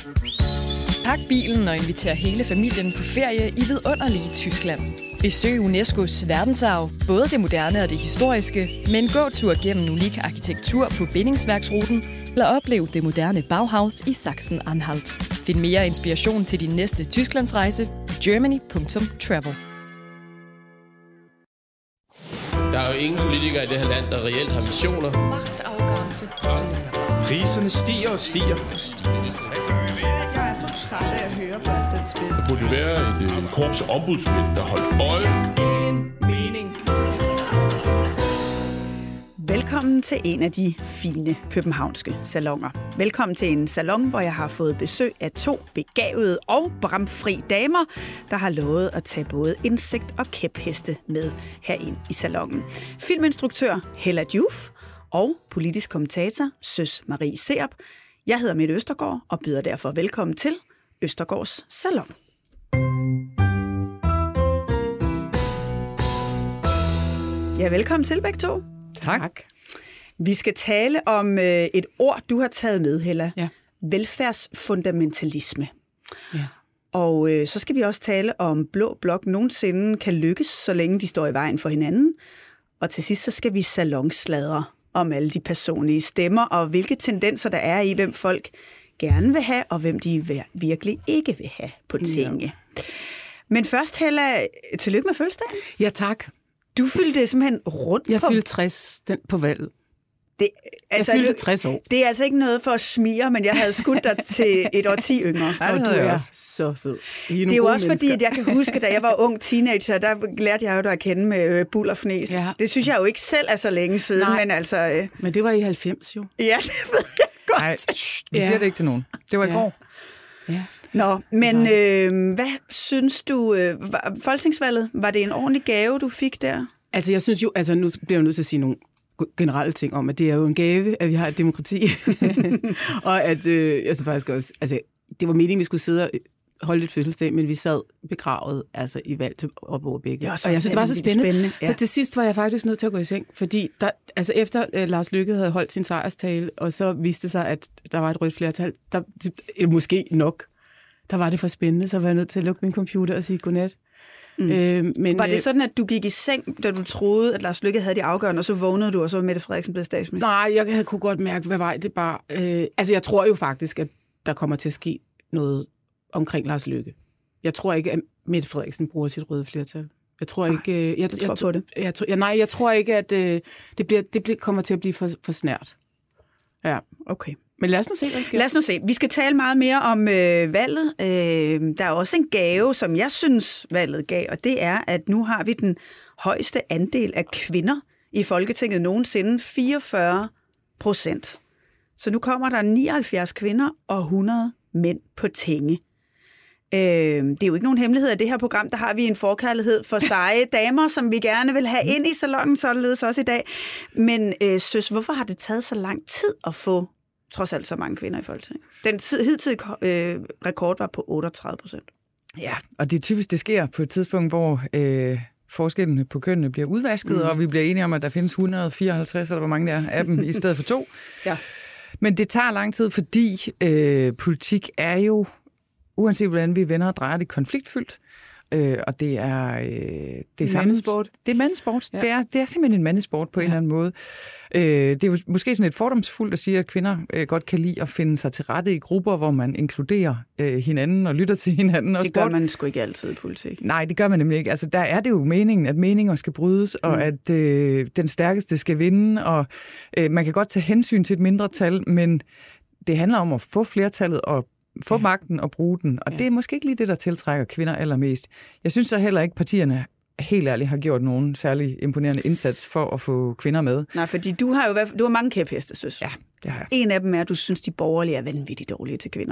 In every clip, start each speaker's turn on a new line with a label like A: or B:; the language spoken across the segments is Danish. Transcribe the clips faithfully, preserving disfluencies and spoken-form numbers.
A: Pak bilen og inviter hele familien på ferie i vidunderlige Tyskland. Besøg UNESCO's verdensarv, både det moderne og det historiske, med en gåtur gennem unik arkitektur på bindingsværksruten, eller oplev det moderne Bauhaus i Sachsen-Anhalt. Find mere inspiration til din næste Tysklandsrejse på germany punktum travel.
B: Der er jo ingen politikere i det her land, der reelt har visioner.
C: Magtafgangse.
D: Priserne stiger og stiger.
C: Jeg er så træt af at høre på alt den spil.
E: Der burde være et øh, korps af ombudsmænd, der holdt øje.
C: Ingen mening.
F: Velkommen til en af de fine københavnske salonger. Velkommen til en salon, hvor jeg har fået besøg af to begavede og bramfri damer, der har lovet at tage både insekt og kæpheste med herind i salonen. Filminstruktør Hella Joof og politisk kommentator Søs Marie Serup. Jeg hedder Mette Østergaard og byder derfor velkommen til Østergaards Salon. Ja, velkommen til begge to.
G: Tak. tak.
F: Vi skal tale om øh, et ord, du har taget med, Hella.
G: Ja.
F: Velfærdsfundamentalisme.
G: Ja.
F: Og øh, så skal vi også tale om blå blok nogensinde kan lykkes, så længe de står i vejen for hinanden. Og til sidst så skal vi salonsladre om alle de personlige stemmer, og hvilke tendenser der er i, hvem folk gerne vil have, og hvem de virkelig ikke vil have på tinge. Ja. Men først, Hella, tillykke med fødselsdagen.
G: Ja, tak.
F: Du fyldte simpelthen rundt
G: Jeg
F: på...
G: Jeg fyldte tres den på valget.
F: Det, altså,
G: jeg fyldte tres år.
F: Det er altså ikke noget for at smire, men jeg havde skudt dig til et årti yngre.
G: Ja, det og du er også så sød.
F: Det er jo også mennesker. Fordi, at jeg kan huske, da jeg var ung teenager, der lærte jeg jo dig at kende med bull og fnæs. Ja. Det synes jeg jo ikke selv er så længe siden.
G: Nej,
F: men altså... Øh...
G: Men det var i halvfems jo.
F: Ja, det ved jeg godt.
G: Nej,
H: vi siger det ikke til nogen. Det var i
G: ja.
H: går.
G: Ja.
F: Nå, men øh, hvad synes du... Øh, folketingsvalget, var det en ordentlig gave, du fik der?
G: Altså, jeg synes jo... Altså, nu bliver jeg nødt til at sige nogle generelle ting om, at det er jo en gave, at vi har et demokrati. Og at, øh, altså faktisk også, altså, det var meningen, vi skulle sidde og holde et fødselsdag, men vi sad begravet altså, i valg til op over begge.
F: Ja,
G: og jeg synes, det var så spændende. spændende.
F: Ja.
G: Så til sidst var jeg faktisk nødt til at gå i seng, fordi der, altså, efter uh, Lars Løkke havde holdt sin sejrstale, og så viste sig, at der var et rødt flertal, der, det, måske nok, der var det for spændende, så var jeg nødt til at lukke min computer og sige godnat.
F: Mm. Øh, men, var det sådan, at du gik i seng, da du troede, at Lars Løkke havde de afgørende, og så vågnede du, og så var Mette Frederiksen blevet statsminister?
G: Nej, jeg havde kunne godt mærke, hvad vej det bare... Øh, altså, jeg tror jo faktisk, at der kommer til at ske noget omkring Lars Løkke. Jeg tror ikke, at Mette Frederiksen bruger sit røde flertal. Jeg tror
F: nej,
G: ikke... Øh, jeg,
F: du tror
G: jeg,
F: på det?
G: Jeg, jeg, nej, jeg tror ikke, at øh, det, bliver, det bliver, kommer til at blive for, for snært. Ja,
F: okay.
G: Men lad os nu se, hvad der sker.
F: Lad os nu se. Vi skal tale meget mere om øh, valget. Øh, der er også en gave, som jeg synes, valget gav, og det er, at nu har vi den højeste andel af kvinder i Folketinget nogensinde, fireogfyrre procent. Så nu kommer der nioghalvfjerds kvinder og hundrede mænd på tinge. Øh, det er jo ikke nogen hemmelighed af det her program, der har vi en forkærlighed for seje damer, som vi gerne vil have ind i salonen, således også i dag. Men øh, søs, hvorfor har det taget så lang tid at få trods alt så mange kvinder i Folketinget? Den hidtidige øh, rekord var på otteogtredive procent.
H: Ja, og det er typisk, det sker på et tidspunkt, hvor øh, forskellene på kønnene bliver udvasket, mm. og vi bliver enige om, at der findes et hundrede og fireoghalvtreds, eller hvor mange der er af dem, i stedet for to.
F: Ja.
H: Men det tager lang tid, fordi øh, politik er jo, uanset hvordan vi vender og drejer det, konfliktfyldt. Øh, og det er øh, det er
G: mandesport.
H: Det er mandesport.
G: Ja.
H: Det er det er simpelthen en mandesport på ja. en eller anden måde. Øh, det er jo måske sådan lidt fordomsfuldt at sige, at kvinder øh, godt kan lide at finde sig til rette i grupper, hvor man inkluderer øh, hinanden og lytter til hinanden. Og
F: det gør sport. Man sgu ikke altid i politik.
H: Nej, det gør man nemlig ikke. Altså der er det jo meningen, at meninger skal brydes, og mm. at øh, den stærkeste skal vinde, og øh, man kan godt tage hensyn til et mindretal, men det handler om at få flertallet og få ja. magten og bruge den, og ja. det er måske ikke lige det, der tiltrækker kvinder allermest. Jeg synes så heller ikke, partierne helt ærligt har gjort nogen særlig imponerende indsats for at få kvinder med.
F: Nej, fordi du har jo du har mange kæpheste, søs.
H: Ja, det har jeg.
F: En af dem er, at du synes, de borgerlige er vanvittigt dårlige til kvinder.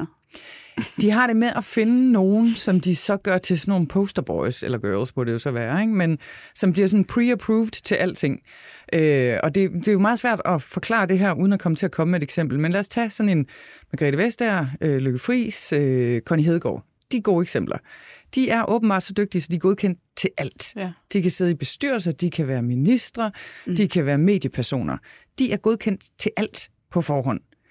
H: De har det med at finde nogen, som de så gør til sådan nogle posterboys, eller girls må det jo så være, ikke? Men som bliver sådan pre-approved til alting. Øh, og det, det er jo meget svært at forklare det her, uden at komme til at komme med et eksempel. Men lad os tage sådan en Margrethe Vestager, øh, Lykke Friis, øh, Connie Hedegaard. De er gode eksempler. De er åbenbart så dygtige, så de er godkendt til alt. Ja. De kan sidde i bestyrelser, de kan være ministre, mm. de kan være mediepersoner. De er godkendt til alt på forhånd.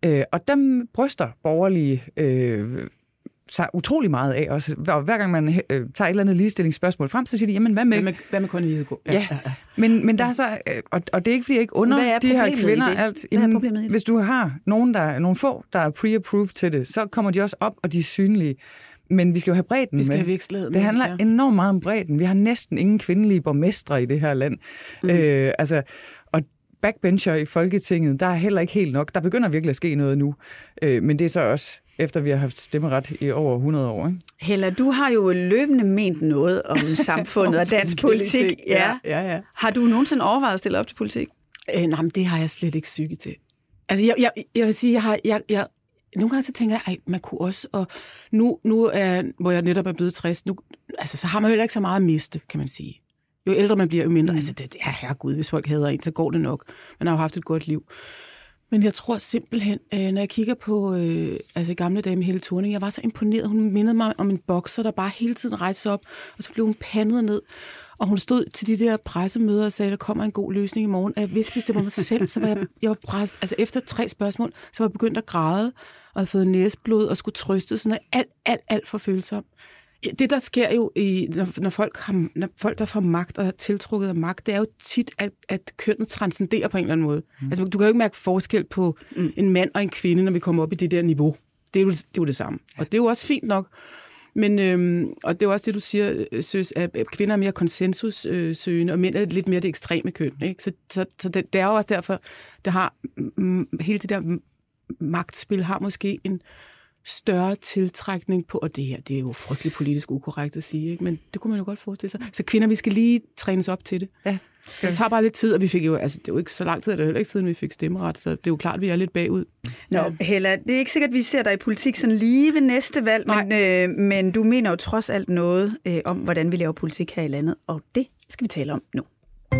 H: Øh, og dem bryster borgerlige øh, sig utrolig meget af også. Og hver gang man øh, tager et eller andet ligestillingsspørgsmål frem, så siger de, jamen hvad med...
G: Hvad med, hvad med Connie Hedegaard?
H: Ja, ja, ja. Men, men der er så... Øh, og, og det er ikke, fordi jeg ikke under de her kvinder alt. Jamen, hvis du har nogen, der, nogle få, der er pre-approved til det, så kommer de også op, og de er synlige. Men vi skal jo have bredden
G: vi skal
H: med.
G: Have vækstlaget med.
H: Det handler
G: ja.
H: enormt meget om bredden. Vi har næsten ingen kvindelige borgmestre i det her land. Mm. Øh, altså, og backbencher i Folketinget, der er heller ikke helt nok. Der begynder virkelig at ske noget nu. Øh, men det er så også efter vi har haft stemmeret i over hundrede år. Ikke?
F: Hella, du har jo løbende ment noget om samfundet og dansk politik.
G: Ja. Ja, ja.
F: Har du nogensinde overvejet at stille op til politik?
G: Øh, nej, men det har jeg slet ikke psyke til. Altså, jeg, jeg, jeg vil sige, jeg har... Jeg, jeg, nogle gange så tænker jeg, at man kunne også... Og nu, nu er, hvor jeg netop er blevet tres, nu, altså, så har man jo heller ikke så meget at miste, kan man sige. Jo ældre man bliver, jo mindre... Mm. Altså, det, det er herregud, hvis folk hader en, så går det nok. Man har jo haft et godt liv. Men jeg tror simpelthen, øh, når jeg kigger på øh, altså gamle dage med Helle Thorning, jeg var så imponeret. Hun mindede mig om en bokser, der bare hele tiden rejste sig op, og så blev hun pandet ned. Og hun stod til de der pressemøder og sagde, at der kommer en god løsning i morgen. Og jeg vidste, hvis det var mig selv, så var jeg, jeg var presset. Altså efter tre spørgsmål, så var jeg begyndt at græde, og havde fået næsblod og skulle trøste. Sådan alt, alt, alt for følsom. Det, der sker jo, i, når, når, folk har, når folk, der får magt og er tiltrukket af magt, det er jo tit, at, at kønnet transcenderer på en eller anden måde. Mm. Altså, du kan jo ikke mærke forskel på mm. en mand og en kvinde, når vi kommer op i det der niveau. Det er jo det, er jo det samme. Og det er jo også fint nok. Men, øhm, og det er jo også det, du siger, Søs, at kvinder er mere konsensussøgende, og mænd er lidt mere det ekstreme køn. Ikke? Så, så, så det, det er jo også derfor, det har mm, hele det der magtspil har måske en større tiltrækning på, og det her, det er jo frygteligt politisk ukorrekt at sige, ikke? Men det kunne man jo godt forestille sig. Så kvinder, vi skal lige trænes op til det. Ja. Det tager bare lidt tid, og vi fik jo, altså det er jo ikke så lang tid, det er heller ikke siden vi fik stemmeret, så det er jo klart, at vi er lidt bagud.
F: Nå, ja. Hella, det er ikke sikkert, at vi ser dig i politik sådan lige ved næste valg, men, øh, men du mener jo trods alt noget øh, om, hvordan vi laver politik her i landet, og det skal vi tale om nu.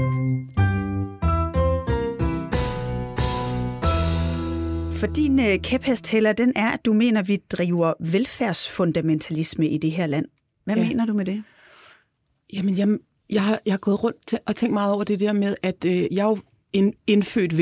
F: For din øh, kæphest, Hella, den er, at du mener, at vi driver velfærdsfundamentalisme i det her land. Hvad ja. mener du med det?
G: Jamen, jeg, jeg, har, jeg har gået rundt til, og tænkt meget over det der med, at øh, jeg er jo en indfødt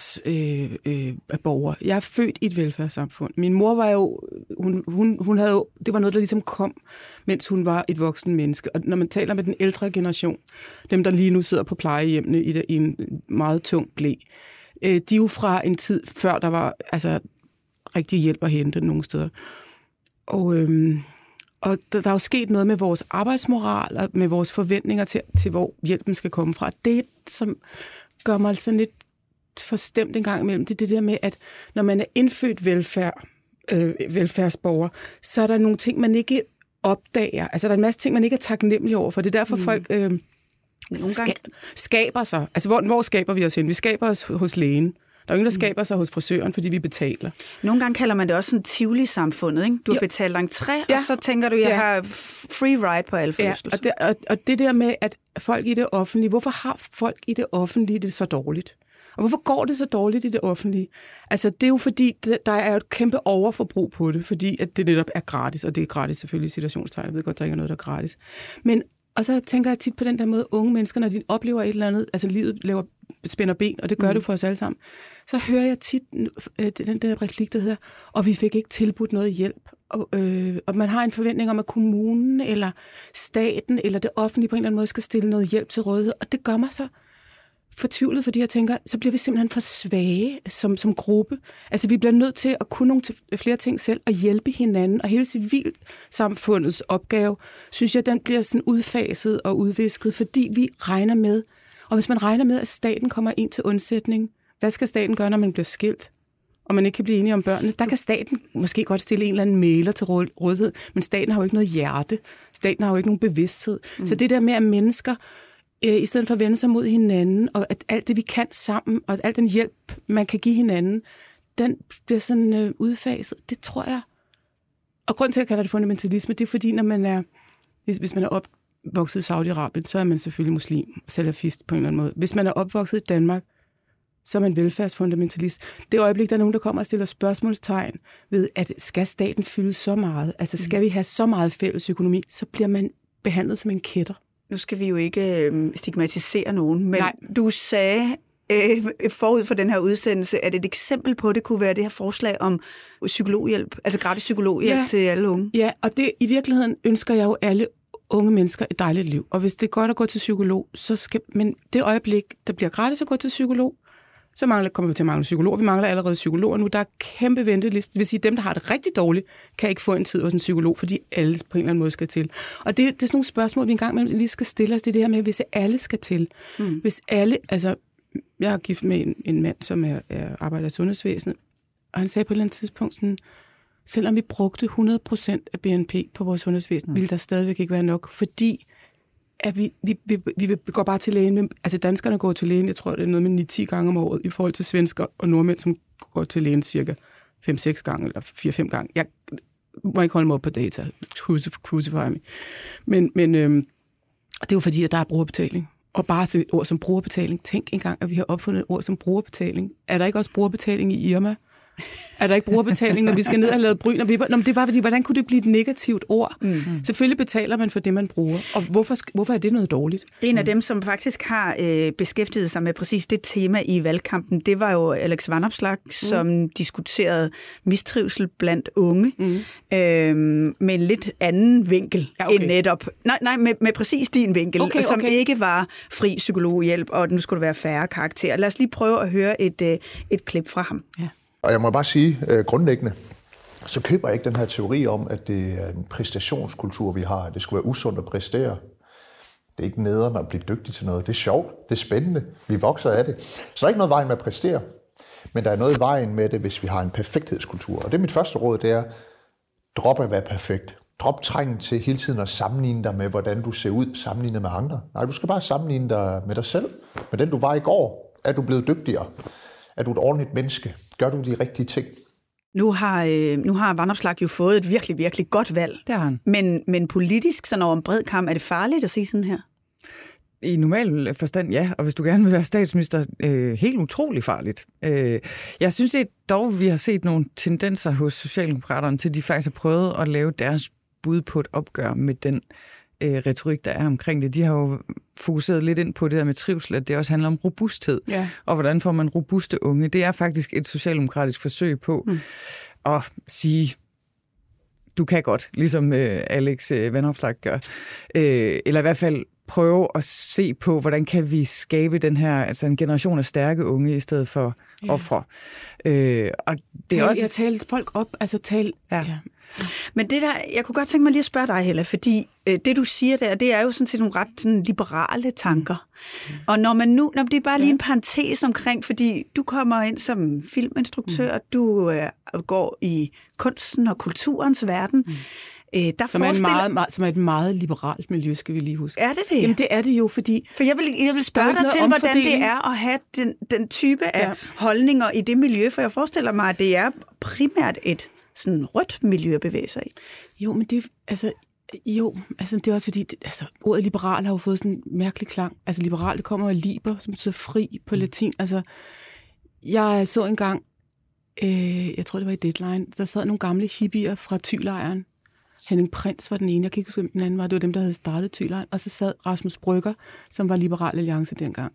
G: velfærdsborger. Øh, øh, jeg er født i et velfærdssamfund. Min mor var jo, hun, hun, hun havde jo, det var noget, der ligesom kom, mens hun var et voksen menneske. Og når man taler med den ældre generation, dem, der lige nu sidder på plejehjemmene i, i en meget tung blæ, de er jo fra en tid, før der var altså, rigtig hjælp at hente nogle steder. Og, øhm, og der, der er jo sket noget med vores arbejdsmoral og med vores forventninger til, til hvor hjælpen skal komme fra. Det, som gør mig altså lidt forstemt en gang imellem, det er det der med, at når man er indfødt velfærd, øh, velfærdsborger, så er der nogle ting, man ikke opdager. Altså, der er en masse ting, man ikke er taknemmelig over for. Det er derfor, mm. folk... Øh, Ska- skaber sig. Altså, hvor, hvor skaber vi os hen? Vi skaber os hos lægen. Der er jo ingen, der skaber sig hos frisøren, fordi vi betaler.
F: Nogle gange kalder man det også sådan Tivoli-samfundet, ikke? Du har ja. betalt entré, ja. og så tænker du, jeg ja. har free ride på alle forlystelser.
G: Ja, og, det, og, og det der med, at folk i det offentlige, hvorfor har folk i det offentlige det så dårligt? Og hvorfor går det så dårligt i det offentlige? Altså, det er jo fordi, der er et kæmpe overforbrug på det, fordi at det netop er gratis, og det er gratis selvfølgelig i situationstegn. Jeg ved godt, der ikke er noget, der er gratis. Men Og så tænker jeg tit på den der måde, unge mennesker, når de oplever et eller andet, altså livet laver, spænder ben, og det gør mm. det for os alle sammen, så hører jeg tit øh, den der replik, der hedder, og vi fik ikke tilbudt noget hjælp. Og, øh, og man har en forventning om, at kommunen, eller staten, eller det offentlige på en eller anden måde skal stille noget hjælp til rådighed, og det gør mig så fortvivlet, fordi jeg tænker, så bliver vi simpelthen for svage som, som gruppe. Altså, vi bliver nødt til at kunne nogle til flere ting selv, og hjælpe hinanden, og hele civilsamfundets opgave, synes jeg, den bliver sådan udfaset og udvisket, fordi vi regner med, og hvis man regner med, at staten kommer ind til undsætning, hvad skal staten gøre, når man bliver skilt, og man ikke kan blive enige om børnene? Der kan staten måske godt stille en eller anden mailer til rådighed, men staten har jo ikke noget hjerte. Staten har jo ikke nogen bevidsthed. Mm. Så det der med, at mennesker i stedet for at vende sig mod hinanden, og at alt det, vi kan sammen, og alt den hjælp, man kan give hinanden, den bliver sådan øh, udfaset. Det tror jeg. Og grund til, at jeg kalder det fundamentalisme, det er fordi, når man er, hvis man er opvokset i Saudi-Arabien, så er man selvfølgelig muslim, salafist på en eller anden måde. Hvis man er opvokset i Danmark, så er man velfærdsfundamentalist. Det øjeblik, der er nogen, der kommer og stiller spørgsmålstegn ved, at skal staten fylde så meget, altså skal vi have så meget fælles økonomi, så bliver man behandlet som en kætter.
F: Nu skal vi jo ikke øh, stigmatisere nogen, men Nej. du sagde øh, forud for den her udsendelse, at et eksempel på det kunne være det her forslag om psykologhjælp, altså gratis psykologhjælp ja. til alle unge.
G: Ja, og det i virkeligheden ønsker jeg jo alle unge mennesker et dejligt liv. Og hvis det er godt at gå til psykolog, så skal... Men det øjeblik, der bliver gratis at gå til psykolog, så mangler, kommer vi til at mangle psykologer. Vi mangler allerede psykologer nu. Der er kæmpe venteliste. Det vil sige, at dem, der har det rigtig dårligt, kan ikke få en tid hos en psykolog, fordi alle på en eller anden måde skal til. Og det, det er sådan nogle spørgsmål, vi engang med lige skal stille os. Det er det her med, hvis alle skal til. Mm. Hvis alle... Altså, jeg har gift med en, en mand, som er, er arbejder i sundhedsvæsenet, og han sagde på et eller andet tidspunkt sådan, selvom vi brugte hundrede procent af B N P på vores sundhedsvæsen, mm. ville der stadigvæk ikke være nok, fordi at vi, vi, vi, vi går bare til lægen. Med, altså danskerne går til lægen, jeg tror, det er noget med ni til ti gange om året, i forhold til svensker og nordmænd, som går til lægen cirka fem seks gange, eller fire fem gange. Jeg må ikke holde mig op på data. Crucify me. Men, men øhm, det er jo fordi, at der er brugerbetaling. Og bare til et ord som brugerbetaling. Tænk engang, at vi har opfundet et ord som brugerbetaling. Er der ikke også brugerbetaling i Irma? Er der ikke brugerbetaling, når vi skal ned og lave bryn? Og vi, nå, det var fordi, hvordan kunne det blive et negativt ord? Mm-hmm. Selvfølgelig betaler man for det, man bruger. Og hvorfor, hvorfor er det noget dårligt?
F: En af dem, som faktisk har øh, beskæftiget sig med præcis det tema i valgkampen, det var jo Alex Vanopslagh, mm. som diskuterede mistrivsel blandt unge, mm. øh, med en lidt anden vinkel ja, okay. end netop. Nej, nej med, med præcis din vinkel, okay, som okay. ikke var fri psykologhjælp, og nu skulle det være færre karakterer. Lad os lige prøve at høre et, øh, et klip fra ham. Ja.
I: Og jeg må bare sige, øh, grundlæggende, så køber jeg ikke den her teori om, at det er en præstationskultur, vi har. Det skulle være usundt at præstere. Det er ikke nederen at blive dygtig til noget. Det er sjovt, det er spændende, vi vokser af det. Så der er ikke noget vejen med at præstere, men der er noget i vejen med det, hvis vi har en perfekthedskultur. Og det er mit første råd, det er, drop at være perfekt. Drop trængen til hele tiden at sammenligne dig med, hvordan du ser ud, sammenlignet med andre. Nej, du skal bare sammenligne dig med dig selv, med den du var i går. Er du blevet dygtigere? Er du et ordentligt menneske? Gør du de rigtige ting?
F: Nu har, øh, nu har Vanopslagh jo fået et virkelig, virkelig godt valg.
H: Det har han.
F: Men, men politisk, sådan over en bred kamp, er det farligt at sige sådan her?
H: I normal forstand, ja. Og hvis du gerne vil være statsminister, øh, helt utrolig farligt. Øh, jeg synes at dog, vi har set nogle tendenser hos Socialdemokraterne til, at de faktisk har prøvet at lave deres bud på et opgør med den øh, retorik, der er omkring det. De har jo fokuseret lidt ind på det der med trivsel, at det også handler om robusthed. Ja. Og hvordan får man robuste unge? Det er faktisk et socialdemokratisk forsøg på mm. at sige, du kan godt, ligesom øh, Alex øh, Vanopslagh gør. Øh, eller i hvert fald prøve at se på, hvordan kan vi skabe den her, altså en generation af stærke unge i stedet for ja. ofre. Øh, og det
G: tal,
H: er også
G: jeg talte folk op, altså tal.
H: Ja.
G: Ja.
F: Men det der, jeg kunne godt tænke mig lige at spørge dig, Hella, fordi øh, det du siger der, det er jo sådan set nogle ret sådan, liberale tanker. Mm. Og når man nu, når det er bare lige en parentes omkring, fordi du kommer ind som filminstruktør, mm. du øh, går i kunsten og kulturens verden. Mm. Øh, der
G: som, er en meget, meget, som er et meget liberalt miljø, skal vi lige huske.
F: Er det det?
G: Jamen det er det jo, fordi...
F: For jeg vil, jeg vil spørge dig til, hvordan det er at have den, den type af ja. holdninger i det miljø, for jeg forestiller mig, at det er primært et sådan rødt miljø at bevæge sig i.
G: Jo, men det, altså, jo, altså, det er også fordi, det, altså, ordet liberal har jo fået sådan en mærkelig klang. Altså liberal, det kommer af liber, som betyder fri på latin. Altså, jeg så engang, øh, jeg tror det var i Deadline, der sad nogle gamle hippier fra Thylejren. Henning Prins var den ene, jeg kan ikke huske, hvem den anden var. Det var dem, der havde startet Thylejren. Og så sad Rasmus Brygger, som var Liberal Alliance dengang.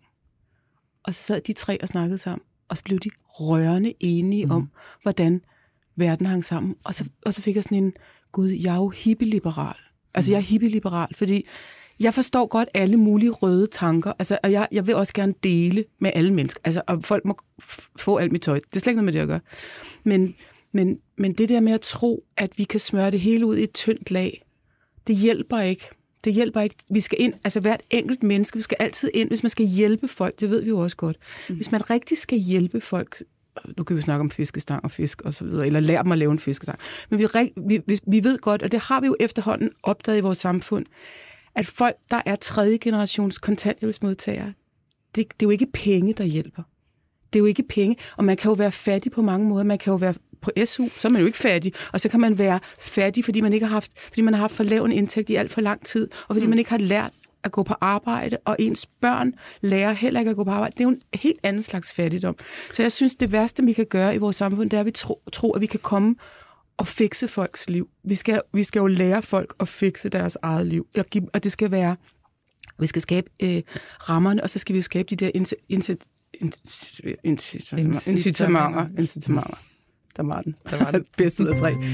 G: Og så sad de tre og snakkede sammen, og så blev de rørende enige mm. om, hvordan verden hang sammen. Og så, og så fik jeg sådan en, gud, jeg er jo hippie-liberal. Altså, jeg er hippie-liberal, fordi jeg forstår godt alle mulige røde tanker, altså, og jeg, jeg vil også gerne dele med alle mennesker. Altså, og folk må f- få alt mit tøj. Det er slet ikke noget med det at gøre. Men, men, men det der med at tro, at vi kan smøre det hele ud i et tyndt lag, det hjælper ikke. Det hjælper ikke. Vi skal ind, altså hvert enkelt menneske, vi skal altid ind, hvis man skal hjælpe folk, det ved vi jo også godt. Hvis man rigtig skal hjælpe folk, nu kan vi snakke om fiskestang og fisk og så videre, eller lære dem at lave en fiskestang. Men vi, vi, vi ved godt, og det har vi jo efterhånden opdaget i vores samfund, at folk, der er tredje generations kontanthjælpsmodtagere, det, det er jo ikke penge, der hjælper. Det er jo ikke penge, og man kan jo være fattig på mange måder. Man kan jo være på S U, så er man jo ikke fattig, og så kan man være fattig, fordi man ikke har haft, fordi man har haft for lav en indtægt i alt for lang tid, og fordi mm. man ikke har lært at gå på arbejde, og ens børn lærer heller ikke at gå på arbejde. Det er jo en helt anden slags fattigdom. Så jeg synes, det værste, vi kan gøre i vores samfund, det er, at vi tro, tro at vi kan komme og fikse folks liv. Vi skal, vi skal jo lære folk at fikse deres eget liv, og det skal være, vi skal skabe øh, rammerne, og så skal vi jo skabe de der Incitamenter. Incitamenter. Der var den. Der var den. Bedste ud af tre.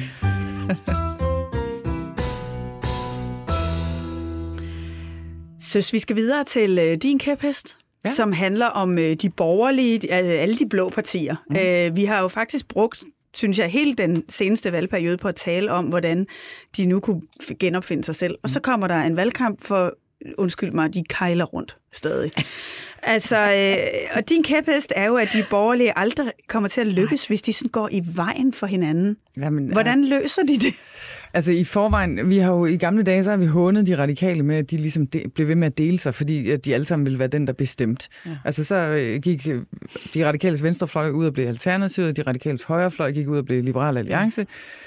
F: Søs, vi skal videre til øh, din kæphest, ja. Som handler om øh, de borgerlige, øh, alle de blå partier. Mm. Øh, vi har jo faktisk brugt, synes jeg, hele den seneste valgperiode på at tale om, hvordan de nu kunne genopfinde sig selv. Og så kommer der en valgkamp for, undskyld mig, de kejler rundt stadig. Altså, øh, og din kæphest er jo, at de borgerlige aldrig kommer til at lykkes, Nej. Hvis de sådan går i vejen for hinanden. Jamen, hvordan løser de det?
H: Altså i forvejen, vi har jo i gamle dage, så har vi hånet de radikale med, at de ligesom de, blev ved med at dele sig, fordi at de alle sammen ville være den, der bestemt. Ja. Altså så gik de radikales venstrefløj ud og blev Alternativet, de radikales højrefløj gik ud og blev Liberal Alliance.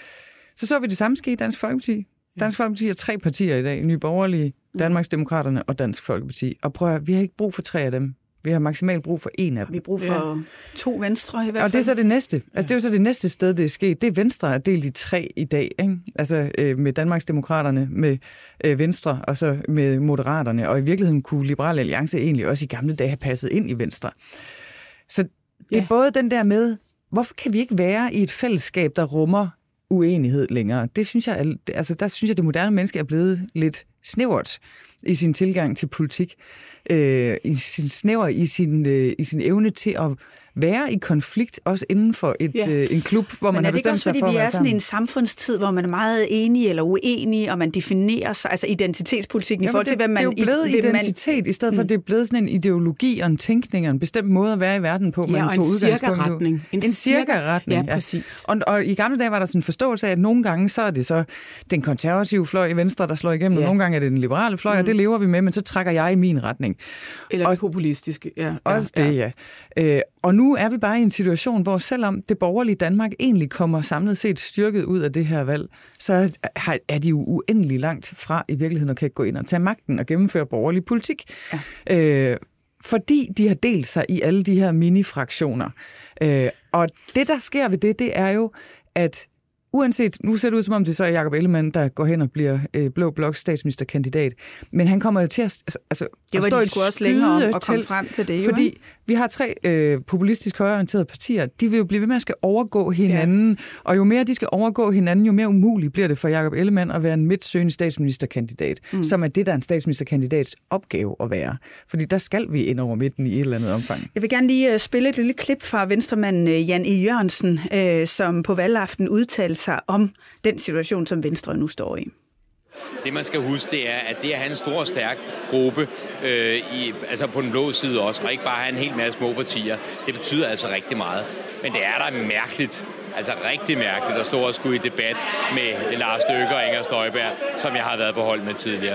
H: Så så vi det samme ske i Dansk Folkeparti. Dansk Folkeparti er tre partier i dag, Nye Borgerlige, Danmarksdemokraterne og Dansk Folkeparti. Og prøv at, vi har ikke brug for tre af dem. Vi har maksimalt brug for en af dem.
F: Vi har brug for ja. to venstre i hvert fald.
H: Og det er så det næste. Altså det er jo så det næste sted, det er sket. Det er Venstre er delt i tre i dag, ikke? Altså øh, med Danmarksdemokraterne, med øh, Venstre og så med Moderaterne. Og i virkeligheden kunne Liberal Alliance egentlig også i gamle dage have passet ind i Venstre. Så det er ja. både den der med, hvorfor kan vi ikke være i et fællesskab, der rummer uenighed længere? Det synes jeg, altså der synes jeg, det moderne menneske er blevet lidt snævert i sin tilgang til politik. Øh, i sin snæver, i sin, øh, i sin evne til at være i konflikt, også inden for et, ja. øh, en klub, hvor man har bestemt sig for at være sammen. Men er det ikke også, fordi vi er sådan i en
F: samfundstid, hvor man er meget enige eller uenige, og man definerer sig, altså identitetspolitikken
H: ja,
F: i forhold til, hvad man...
H: Det er jo blevet i, identitet, man, i stedet for, at det er blevet sådan en ideologi og en tænkning og en bestemt måde at være i verden på.
G: Ja,
H: man
G: og en cirka-retning.
H: En, en cirka-retning,
G: ja, præcis.
H: Og, og i gamle dage var der sådan en forståelse af, at nogle gange så er det så den konservative fløj i Venstre, der slår igennem, ja. og nogle gange er det den liberale fløj, mm. og det lever vi med, men så trækker jeg i min retning.
G: Eller og, populistiske, ja.
H: Også ja, det, ja. ja. Øh, og nu er vi bare i en situation, hvor selvom det borgerlige Danmark egentlig kommer samlet set styrket ud af det her valg, så er de jo uendelig langt fra i virkeligheden at kan gå ind og tage magten og gennemføre borgerlig politik. Ja. Øh, fordi de har delt sig i alle de her mini-fraktioner. Øh, og det, der sker ved det, det er jo, at uanset, nu ser det ud som om det så er Jakob Ellemann, der går hen og bliver øh, Blå Bloks statsministerkandidat, men han kommer jo til at, altså,
F: det var
H: at stå
F: de
H: et
F: også længere om at komme frem til det.
H: Fordi jo, vi har tre øh, populistisk højreorienterede partier, de vil jo blive ved med at skal overgå hinanden, ja. og jo mere de skal overgå hinanden, jo mere umuligt bliver det for Jakob Ellemann at være en midtsøgende statsministerkandidat, mm. som er det, der er en statsministerkandidats opgave at være. Fordi der skal vi ind over midten i et eller andet omfang.
F: Jeg vil gerne lige uh, spille et lille klip fra venstremanden uh, Jan E. Jørgensen, uh, som på valgaften udtalte sig om den situation, som Venstre nu står i.
J: Det, man skal huske, det er, at det at have en stor og stærk gruppe, øh, i, altså på den blå side også, og ikke bare have en hel masse små partier, det betyder altså rigtig meget. Men det er da mærkeligt, altså rigtig mærkeligt, at stå og skulle i debat med Lars Løkke og Inger Støjberg, som jeg har været på hold med tidligere.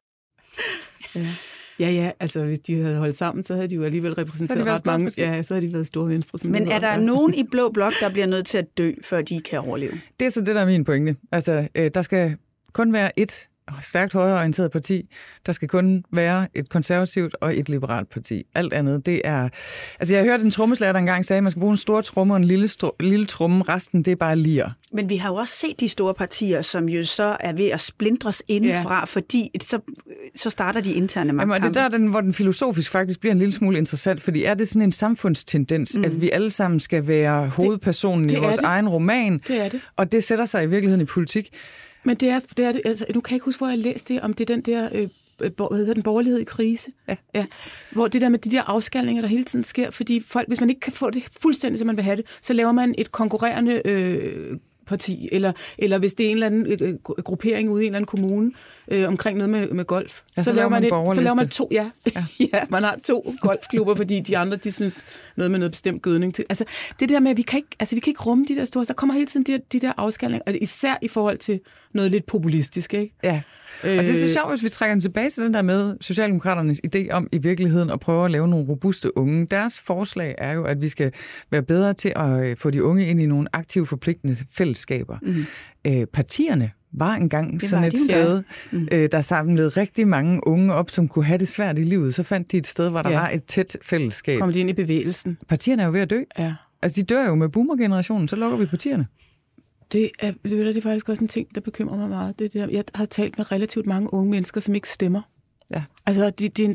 G: Ja. Ja, ja, altså hvis de havde holdt sammen, så havde de jo alligevel repræsenteret ret mange. Ja, så havde de været store Venstre.
F: Men er der ja. nogen i Blå Blok, der bliver nødt til at dø, før de kan overleve?
H: Det er så det, der er min pointe. Altså, øh, der skal kun være et stærkt højreorienteret parti. Der skal kun være et konservativt og et liberalt parti. Alt andet, det er... Altså, jeg har hørt en trommeslager, der engang sagde, at man skal bruge en stor tromme og en lille, stro... lille tromme. Resten, det er bare lir.
F: Men vi har jo også set de store partier, som jo så er ved at splindres indefra, ja. fordi så, så starter de interne magtkampe.
H: Jamen, det er der, den, hvor den filosofisk faktisk bliver en lille smule interessant, fordi er det sådan en samfundstendens, mm. at vi alle sammen skal være hovedpersonen det, det i vores det. egen roman,
G: det er det.
H: Og det sætter sig i virkeligheden i politik.
G: Men det er, det er det, altså, nu kan jeg ikke huske, hvor jeg læste det, om det er den der, øh, hvad hedder den, borgerlighed i krise. Ja. Ja. Hvor det der med de der afskalninger, der hele tiden sker, fordi folk, hvis man ikke kan få det fuldstændig, som man vil have det, så laver man et konkurrerende øh, parti, eller, eller hvis det er en eller anden øh, gruppering ude i en eller anden kommune øh, omkring noget med, med golf,
H: ja, så, så, laver man et,
G: så laver man to, ja. Ja. ja, man har to golfklubber, fordi de andre, de synes noget med noget bestemt gødning til. Altså det der med, at vi kan ikke, altså vi kan ikke rumme de der store, så kommer hele tiden de, de der afskalninger, altså, især i forhold til noget lidt populistisk, ikke?
H: Ja. Og det er så sjovt, hvis vi trækker den tilbage til den der med Socialdemokraternes idé om i virkeligheden at prøve at lave nogle robuste unge. Deres forslag er jo, at vi skal være bedre til at få de unge ind i nogle aktive, forpligtende fællesskaber. Mm. Øh, partierne var engang det sådan et sted, ja. mm. øh, der samlede rigtig mange unge op, som kunne have det svært i livet. Så fandt de et sted, hvor der ja. var et tæt fællesskab.
G: Kom de ind i bevægelsen.
H: Partierne er jo ved at dø.
G: Ja.
H: Altså, de dør jo med boomer-generationen, så lukker vi partierne.
G: Det er, det er faktisk også en ting, der bekymrer mig meget. Det der, jeg har talt med relativt mange unge mennesker, som ikke stemmer.
H: Ja.
G: Altså, de, de, de,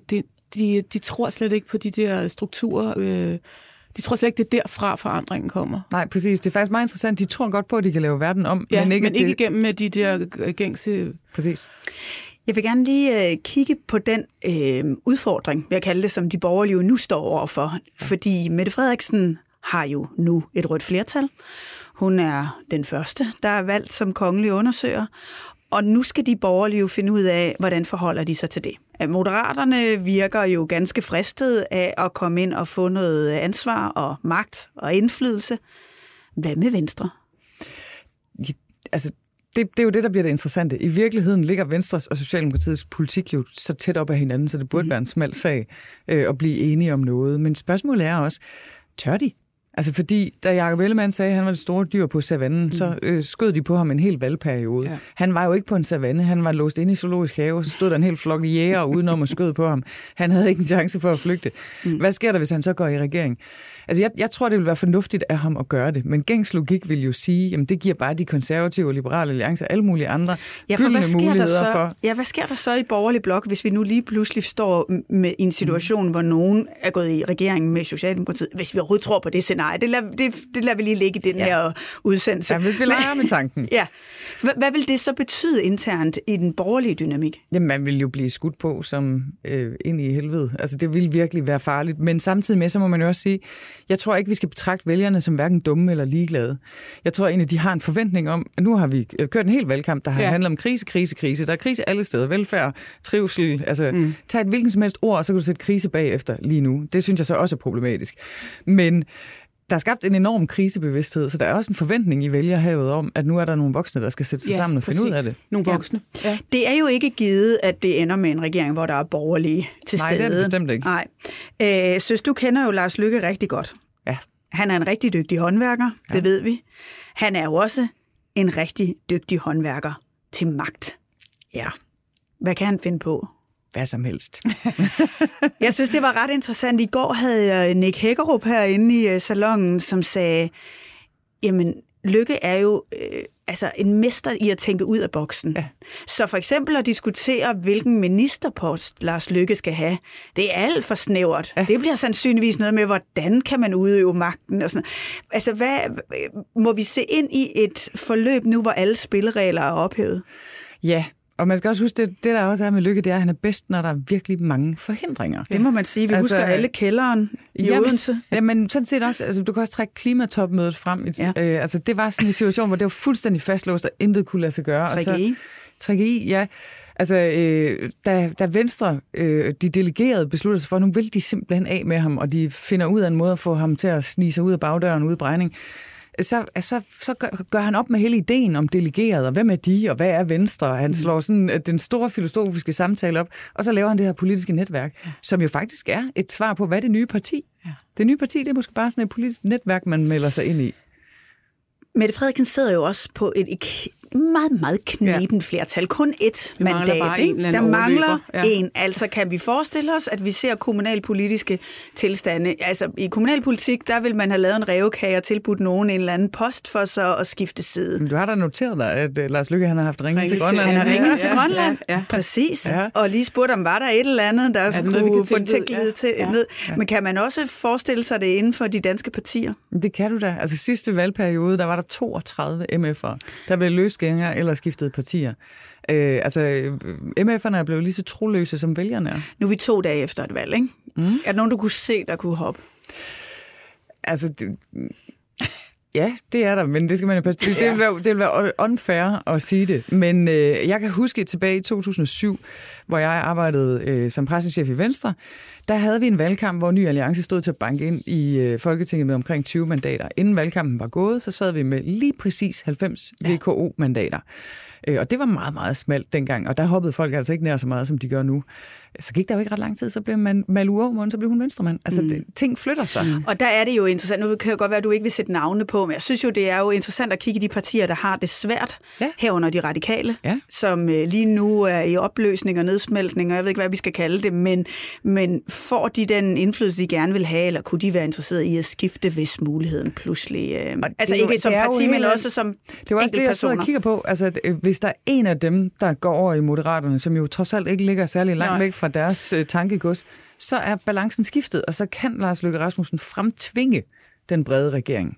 G: de, de tror slet ikke på de der strukturer. Øh, de tror slet ikke, det er derfra, forandringen kommer.
H: Nej, præcis. Det er faktisk meget interessant. De tror godt på, at de kan lave verden om.
G: Ja,
H: men ikke,
G: men ikke
H: det...
G: igennem med de der gængse...
H: Præcis.
F: Jeg vil gerne lige øh, kigge på den øh, udfordring, vil jeg kalde det, som de borgerlige jo nu står overfor. Ja. Fordi Mette Frederiksen har jo nu et rødt flertal. Hun er den første, der er valgt som kongelig undersøger. Og nu skal de borgerlige jo finde ud af, hvordan forholder de sig til det. Moderaterne virker jo ganske fristet af at komme ind og få noget ansvar og magt og indflydelse. Hvad med Venstre?
H: Ja, altså, det, det er jo det, der bliver det interessante. I virkeligheden ligger Venstres og Socialdemokratiets politik jo så tæt op ad hinanden, så det burde mm. være en smal sag øh, at blive enige om noget. Men spørgsmålet er også, tør de? Altså fordi, da Jakob Ellemann sagde, at han var det store dyr på savannen, mm. så øh, skød de på ham en hel valgperiode. Ja. Han var jo ikke på en savanne, han var låst inde i zoologisk have, så stod der en hel flok jæger udenom og skød på ham. Han havde ikke en chance for at flygte. Mm. Hvad sker der, hvis han så går i regering? Altså jeg, jeg tror, det vil være fornuftigt af ham at gøre det, men gængs logik vil jo sige, jamen det giver bare de konservative og liberale alliancer alle mulige andre
F: ja, for
H: gyldne muligheder
F: så,
H: for...
F: Ja, hvad sker der så i borgerlig blok, hvis vi nu lige pludselig står med en situation, mm. hvor nogen er gået i regeringen med Socialdemokratiet, hvis vi overhovedet tror på det scenarie? Det lader, det, det lader vi lige ligge i den ja. her udsendelse.
H: Ja, hvis vi leger med tanken.
F: Ja. Hvad, hvad vil det så betyde internt i den borgerlige dynamik?
H: Jamen, man vil jo blive skudt på som øh, ind i helvede. Altså, det vil virkelig være farligt. Men samtidig med, så må man jo også sige, jeg tror ikke, vi skal betragte vælgerne som hverken dumme eller ligeglade. Jeg tror egentlig, de har en forventning om, at nu har vi kørt en hel valgkamp, der har ja. handlet om krise, krise, krise. Der er krise alle steder. Velfærd, trivsel. Altså, mm. tag et hvilken som helst ord, og så kan du sætte krise bagefter lige nu. Det synes jeg så også er problematisk. Men der er skabt en enorm krisebevidsthed, så der er også en forventning i vælgerhavet om, at nu er der nogle voksne, der skal sætte sig ja, sammen og finde
G: præcis.
H: ud af det.
G: Nogle voksne.
F: Ja. Det er jo ikke givet, at det ender med en regering, hvor der er borgerlige til
H: Nej,
F: stede.
H: Nej, det er det bestemt ikke.
F: Nej. Øh, Søs, du kender jo Lars Løkke rigtig godt.
H: Ja.
F: Han er en rigtig dygtig håndværker, ja. det ved vi. Han er jo også en rigtig dygtig håndværker til magt.
H: Ja.
F: Hvad kan han finde på?
H: Hvad som helst.
F: Jeg synes, det var ret interessant. I går havde jeg Nick Hækkerup herinde i salonen, som sagde, jamen, Løkke er jo øh, altså en mester i at tænke ud af boksen. Ja. Så for eksempel at diskutere, hvilken ministerpost Lars Løkke skal have, det er alt for snævert. Ja. Det bliver sandsynligvis noget med, hvordan kan man udøve magten og sådan. Altså, hvad, må vi se ind i et forløb nu, hvor alle spilleregler er ophævet?
H: Ja. Og man skal også huske, det, det der også er med Løkke, det er, at han er bedst, når der er virkelig mange forhindringer.
F: Det må man sige. Vi altså, husker alle kælderen i
H: jamen,
F: Odense.
H: Jamen, sådan set også. Altså, du kan også trække klimatopmødet frem. Ja. Øh, altså, det var sådan en situation, hvor det var fuldstændig fastlåst, og intet kunne lade sig gøre.
F: Trække i.
H: Trække i, ja. Altså, øh, da, da Venstre, øh, de delegerede, besluttede sig for, nu vil de simpelthen af med ham, og de finder ud af en måde at få ham til at snige sig ud af bagdøren, ud af Brejning. Så, så, så gør, gør han op med hele ideen om delegeret, og hvem er de, og hvad er Venstre? Han slår sådan den store filosofiske samtale op, og så laver han det her politiske netværk, ja. som jo faktisk er et svar på, hvad er det nye parti? Ja. Det nye parti, det er måske bare sådan et politisk netværk, man melder sig ind i.
F: Mette Frederiksen sidder jo også på et meget, meget knebent flertal. Kun ét
G: Vi
F: mandat.
G: Mangler
F: der mangler ja. en. Altså kan vi forestille os, at vi ser kommunalpolitiske tilstande. Altså i kommunalpolitik, der vil man have lavet en rævekage og tilbudt nogen en eller anden post for så at skifte side.
H: Men du har da noteret dig, at uh, Lars Løkke han har haft ringet til Grønland.
F: Han har ringet
H: ja,
F: til Grønland, ja,
G: ja.
F: præcis.
H: Ja.
F: Og lige spurgt om, var der et eller andet, der ja, skulle få tillid
G: ja.
F: til
G: ja.
F: ned. Men kan man også forestille sig det inden for de danske partier?
H: Det kan du da. Altså sidste valgperiode, der var der toogtredive M F'ere, der blev løsgængere eller skiftede partier. Øh, altså, M F'erne er blevet lige så troløse, som vælgerne er.
F: Nu er vi to dage efter et valg, ikke? Mm. Er der nogen, du kunne se, der kunne hoppe?
H: Altså, det, ja, det er der, men det skal man jo passe. Det, det, vil være, det vil være unfair at sige det. Men øh, jeg kan huske tilbage i to tusind og syv, hvor jeg arbejdede øh, som pressechef i Venstre, der havde vi en valgkamp, hvor Ny Alliance stod til at banke ind i øh, Folketinget med omkring tyve mandater. Inden valgkampen var gået, så sad vi med lige præcis halvfems V K O-mandater. Øh, og det var meget, meget smalt dengang, og der hoppede folk altså ikke nær så meget, som de gør nu. Så gik der jo ikke ret lang tid, så blev man Malou Aamund, så blev hun venstremand. Altså, mm. det, ting flytter sig. Mm.
F: Og der er det jo interessant. Nu kan det godt være, at du ikke vil sætte navne på, men jeg synes jo, det er jo interessant at kigge i de partier, der har det svært, ja. herunder de radikale, ja. som øh, lige nu er i opløsning og nedsmeltning, og jeg ved ikke, hvad vi skal kalde det, men, men får de den indflydelse, de gerne vil have, eller kunne de være interesseret i at skifte, hvis muligheden pludselig... Øh, altså ikke jo, som parti, men også som
H: det var også det, jeg sidder og kigger på. Altså, hvis der er en af dem, der går over i Moderaterne, som jo trods alt ikke ligger særlig langt Nej. væk fra deres øh, tankegods, så er balancen skiftet, og så kan Lars Løkke Rasmussen fremtvinge den brede regering.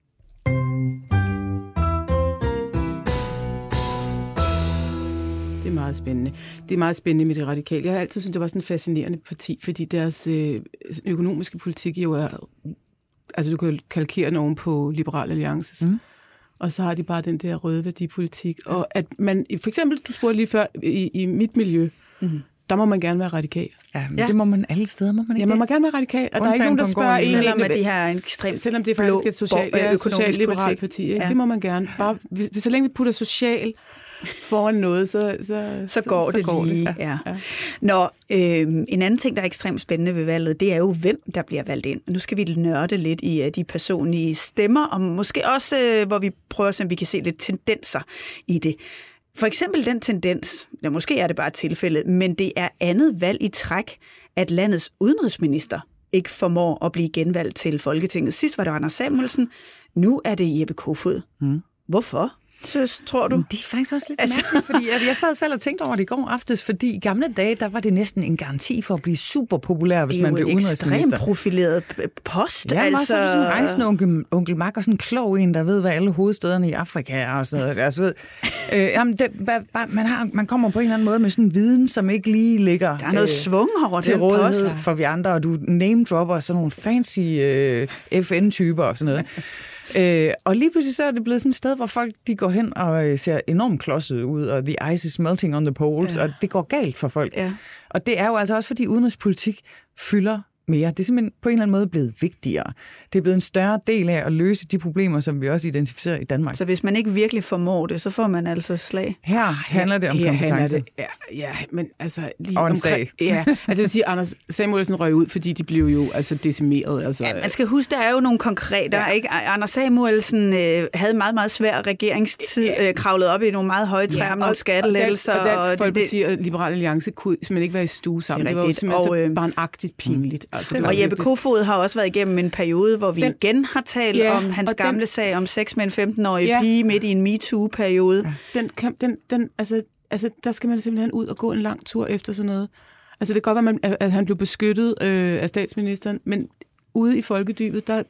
G: Det er meget spændende. Det er meget spændende med det radikale. Jeg har altid syntes, det var sådan et fascinerende parti, fordi deres øh, økonomiske politik jo er... Altså, du kan kalkere nogen på Liberal Alliances. Mm. Og så har de bare den der røde værdipolitik. Og at man... For eksempel, du spurgte lige før, i, i mit miljø, mm. der må man gerne være radikal.
H: Ja, men ja. Det må man alle steder, må man ikke?
G: Ja, man må gerne være radikal. Og der er ikke nogen, der spørger en,
F: selvom at de har en ekstremt
G: selvom det er faktisk et socialt, ja, social-liberalt parti. Ja. Det må man gerne. Bare, så længe vi putter social foran noget, så, så,
F: så går så, det så går lige. Det. Ja. Ja. Nå, øh, en anden ting, der er ekstremt spændende ved valget, det er jo, hvem der bliver valgt ind. Nu skal vi nørde lidt i uh, de personlige stemmer, og måske også, uh, hvor vi prøver at se, om vi kan se lidt tendenser i det. For eksempel den tendens, ja, måske er det bare et tilfælde, men det er andet valg i træk, at landets udenrigsminister ikke formår at blive genvalgt til Folketinget. Sidst var det Anders Samuelsen, nu er det Jeppe Kofod. Mm. Hvorfor? Så tror du?
H: Det er faktisk også lidt altså, mærkeligt, fordi altså, jeg sad selv og tænkte over det i går aftes, fordi i gamle dage, der var det næsten en garanti for at blive super populær, hvis man blev udenrigsminister.
F: Det er jo en ekstremt profileret post.
H: Ja,
F: altså...
H: også sådan en rejsende onkel, onkel Mac og sådan en klog en, der ved, hvad alle hovedstederne i Afrika er og sådan noget. Altså, ved, øh, jamen, det, bare, man, har, man kommer på en eller anden måde med sådan en viden, som ikke lige ligger
F: der er noget øh, svung over
H: til rådighed for vi andre, og du name-dropper sådan nogle fancy øh, F N-typer og sådan noget. Øh, og lige pludselig så er det blevet sådan et sted, hvor folk de går hen og øh, ser enormt klodset ud, og the ice is melting on the poles, ja. Og det går galt for folk. Ja. Og det er jo altså også, fordi udenrigspolitik fylder mere. Det er simpelthen på en eller anden måde blevet vigtigere. Det er blevet en større del af at løse de problemer, som vi også identificerer i Danmark.
F: Så hvis man ikke virkelig formår det, så får man altså slag?
H: Her handler det om her kompetence.
G: Det, ja, ja, men altså... Lige
H: og en sag.
G: Ja, altså jeg vil sige, Anders Samuelsen røg ud, fordi de blev jo altså decimeret. Altså,
F: ja, man skal huske, der er jo nogle konkrete, ja. Ikke? Anders Samuelsen øh, havde meget, meget svær regeringstid, øh, kravlet op i nogle meget høje træer, ja, nogle skattelettelser.
G: Og Dansk Folkeparti og Liberal Alliance kunne simpelthen ikke være i stue sammen. Det, det var jo simpelthen og, øh, så barnagtigt pinligt. Altså,
F: og Jeppe Kofod har også været igennem en periode, hvor vi den, igen har talt ja, om hans gamle den, sag om sex med en femten-årig ja, pige midt i en MeToo-periode.
G: Den, den, den, altså, altså, der skal man simpelthen ud og gå en lang tur efter sådan noget. Altså det kan godt være, at, man, at han blev beskyttet øh, af statsministeren, men ude i folkedybet, der...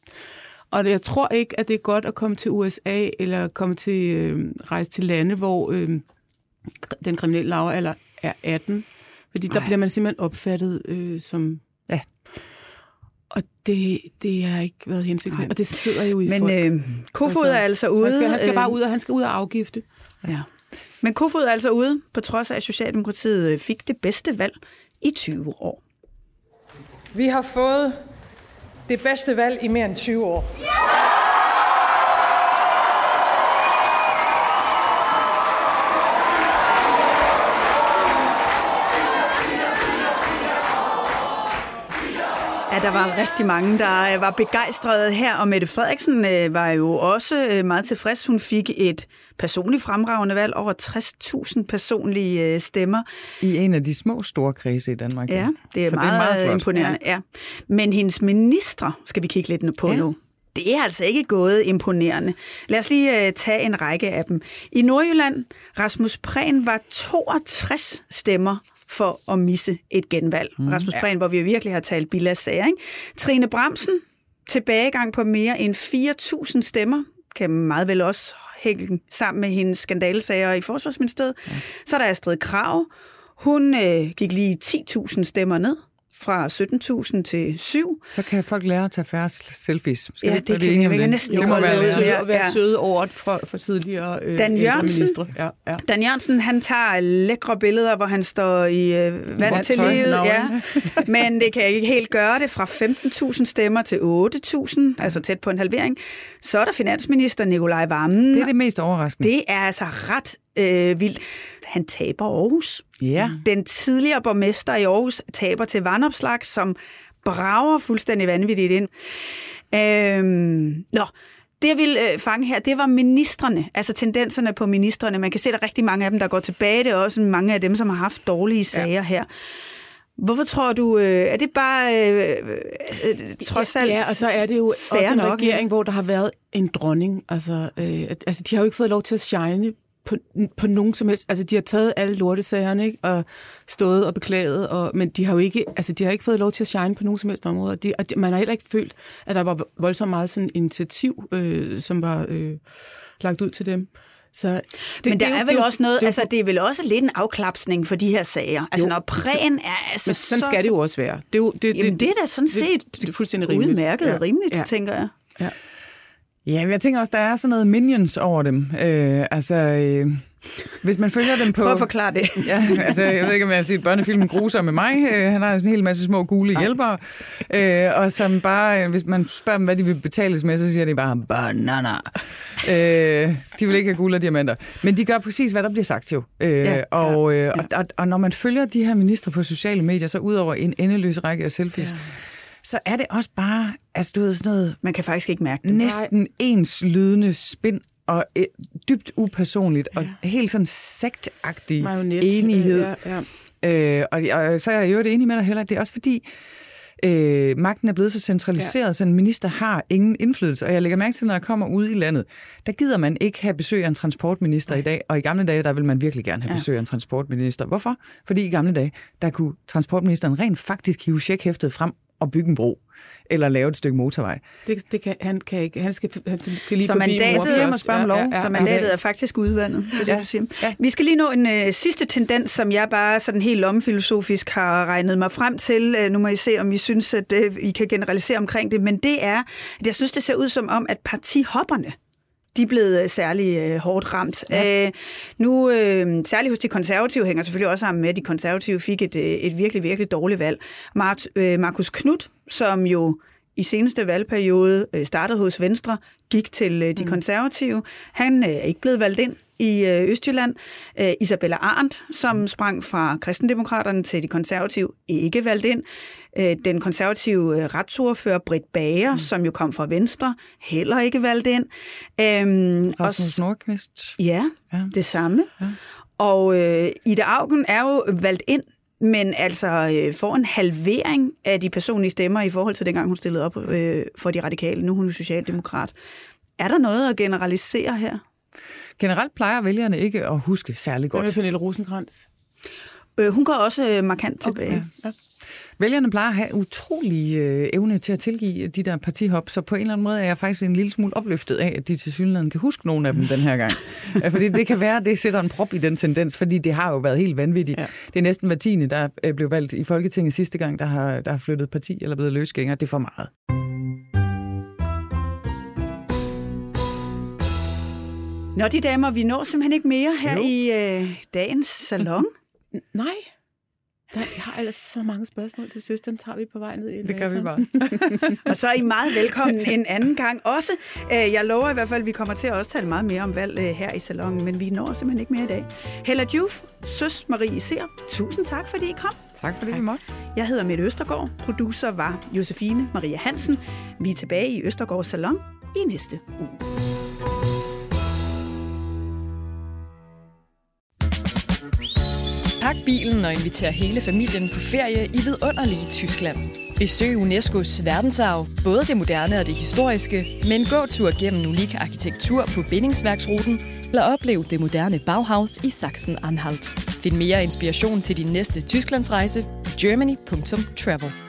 G: Og jeg tror ikke, at det er godt at komme til U S A eller komme til øh, rejse til lande, hvor øh, den kriminelle lavalder er atten. Fordi der Ej. bliver man simpelthen opfattet øh, som... Ja. Og det, det har ikke været hensigtsmæssigt, og det sidder jo i
F: Men,
G: folk.
F: Men øh, Kofod altså, er altså ude.
G: Han skal, han skal bare ud, og han skal ud og afgifte.
F: Ja. Men Kofod er altså ude, på trods af, at Socialdemokratiet fik det bedste valg i tyve år.
K: Vi har fået det bedste valg i mere end tyve år. Yeah!
F: Ja, der var rigtig mange, der var begejstrede her, og Mette Frederiksen øh, var jo også øh, meget tilfreds. Hun fik et personligt fremragende valg, over tres tusind personlige øh, stemmer.
H: I en af de små store kredse i Danmark.
F: Ja, det er, meget, det er meget imponerende. Ja. Ja. Men hendes ministre skal vi kigge lidt på ja. nu. Det er altså ikke gået imponerende. Lad os lige øh, tage en række af dem. I Nordjylland, Rasmus Prehn var toogtres stemmer for at misse et genvalg. Mm, Rasmus Prehn, ja. hvor vi virkelig har talt bilagssager, ikke? Trine Bramsen, tilbagegang på mere end fire tusind stemmer, kan meget vel også hænge sammen med hendes skandalesager i Forsvarsministeriet. Ja. Så er der Astrid Krag. Hun øh, gik lige ti tusind stemmer ned, fra sytten tusind til syv.
H: Så kan folk lære at tage færre selfies. Skal
F: ja,
H: vi,
F: det, det kan vi næsten
G: det må være søde, at være søde over for, for tidligere øh,
F: Dan Jørgensen,
G: ministre. Ja, ja.
F: Dan Jørgensen, han tager lækre billeder, hvor han står i øh, vand til livet. Ja. Men det kan ikke helt gøre det fra femten tusind stemmer til otte tusind, altså tæt på en halvering. Så er der finansminister Nicolai Wammen.
H: Det er det mest overraskende.
F: Det er altså ret øh, vildt. Han taber Aarhus.
H: Ja.
F: Den tidligere borgmester i Aarhus taber til Vandopslag, som brager fuldstændig vanvittigt ind. Øhm, nå, det jeg ville øh, fange her, det var ministrene, altså tendenserne på ministrene. Man kan se, at der er rigtig mange af dem, der går tilbage. Det er også mange af dem, som har haft dårlige sager ja. her. Hvorfor tror du, øh, er det bare øh, øh, trods alt
G: Ja, og så er det jo også en nok, regering, hvor der har været en dronning. Altså, øh, altså, de har jo ikke fået lov til at shine på, på nogen som helst. Altså, de har taget alle lortesagerne, ikke? Og stået og beklaget, og, men de har jo ikke, altså, de har ikke fået lov til at shine på nogen som helst områder. De, og de, man har heller ikke følt, at der var voldsomt meget sådan initiativ, øh, som var øh, lagt ud til dem. Så det,
F: men der
G: det,
F: er vel
G: det,
F: også noget,
G: det,
F: altså det er vel også lidt en afklapsning for de her sager. Altså jo, når prægen er altså
G: men sådan skal det jo også være. Det er, jo, det,
F: jamen,
G: det,
F: det er da sådan set
G: det, det er fuldstændig rimeligt.
F: Udmærket og
G: ja.
F: rimeligt,
G: ja.
F: tænker jeg.
G: Ja.
H: Ja, men jeg tænker også, der er sådan noget minions over dem. Øh, altså, øh, hvis man følger dem på...
F: Prøv at forklare det.
H: Ja, altså, jeg ved ikke, om jeg har set børnefilmen Gruser med mig. Øh, han har sådan en hel masse små gule hjælpere. Øh, og som bare, hvis man spørger dem, hvad de vil betales med, så siger de bare, banana. Øh, de vil ikke have guld og diamanter. Men de gør præcis, hvad der bliver sagt jo. Øh, ja, og, øh, ja. og, og, og når man følger de her ministre på sociale medier, så ud over en endeløs række af selfies, ja. så er det også bare, altså du ved sådan noget...
F: Man kan faktisk ikke mærke det.
H: Næsten ens lydende spin og et, dybt upersonligt ja. og helt sådan sektagtig enighed. Ja, ja. Øh, og, og så er jeg jo det enig med dig heller, det er også fordi, øh, magten er blevet så centraliseret, ja. så en minister har ingen indflydelse. Og jeg lægger mærke til, når jeg kommer ud i landet, der gider man ikke have besøg af en transportminister ja. i dag, og i gamle dage, der vil man virkelig gerne have besøg af en transportminister. Hvorfor? Fordi i gamle dage, der kunne transportministeren rent faktisk hive checkhæftet frem og bygge en bro, eller lave et stykke motorvej.
G: Det, det kan, han kan ikke. Han skal, han skal lige
F: så
G: forbi
F: mandatet,
G: og spørge om lov.
F: Ja, ja, ja. Så mandatet er faktisk udvandet, det
G: ja.
F: det, du siger.
G: Ja.
F: Vi skal lige nå en uh, sidste tendens, som jeg bare sådan helt lommefilosofisk har regnet mig frem til. Uh, nu må I se, om I synes, at uh, I kan generalisere omkring det. Men det er, at jeg synes, det ser ud som om, at partihopperne, de er blevet særlig øh, hårdt ramt. Ja. Øh, nu, øh, særligt hos de konservative, hænger selvfølgelig også sammen med, at de konservative fik et, et virkelig, virkelig dårligt valg. Mart, øh, Marcus Knuth, som jo i seneste valgperiode øh, startede hos Venstre, gik til øh, de konservative. Han øh, er ikke blevet valgt ind i øh, Østjylland. Øh, Isabella Arndt, som sprang fra Kristendemokraterne til de konservative, ikke valgt ind. Øh, den konservative øh, retsordfører Britt Bager, mm. som jo kom fra Venstre, heller ikke valgt ind. Øhm,
H: Rasmus Nordqvist.
F: Ja, ja, det samme. Ja. Og øh, Ida Auken er jo valgt ind, men altså øh, får en halvering af de personlige stemmer i forhold til dengang, hun stillede op øh, for de radikale. Nu er hun jo socialdemokrat. Er der noget at generalisere her?
H: Generelt plejer vælgerne ikke at huske særlig godt.
G: Hvad med Pernille Rosenkrantz?
F: Øh, hun går også øh, markant tilbage. Okay. Ja.
H: Vælgerne plejer at have utrolig øh, evne til at tilgive de der partihop, så på en eller anden måde er jeg faktisk en lille smule opløftet af, at de tilsyneladende kan huske nogle af dem den her gang. Fordi det kan være, at det sætter en prop i den tendens, fordi det har jo været helt vanvittigt. Ja. Det er næsten hver tiende, der blev valgt i Folketinget sidste gang, der har, der har flyttet parti eller blevet løsgænger. Det er for meget.
F: Nå, de damer, vi når simpelthen ikke mere her jo. i øh, dagens salon.
G: Nej. Der, jeg har ellers så mange spørgsmål til søsteren, tager vi på vej ned i
H: det gør vi bare.
F: Og så er I meget velkommen en anden gang også. Jeg lover i hvert fald, at vi kommer til at også tale meget mere om valg her i salonen, men vi når simpelthen ikke mere i dag. Hella Juf, søs Marie Ser, tusind tak, fordi I kom.
H: Tak fordi vi måtte.
F: Jeg hedder Mette Østergaard, producer var Josefine Maria Hansen. Vi er tilbage i Østergaards Salon i næste uge.
A: Pak bilen og inviter hele familien på ferie i vidunderlige Tyskland. Besøg UNESCO's verdensarv, både det moderne og det historiske, med en gåtur gennem unik arkitektur på bindingsværksruten, eller opleve det moderne Bauhaus i Sachsen-Anhalt. Find mere inspiration til din næste Tysklandsrejse på germany punktum travel.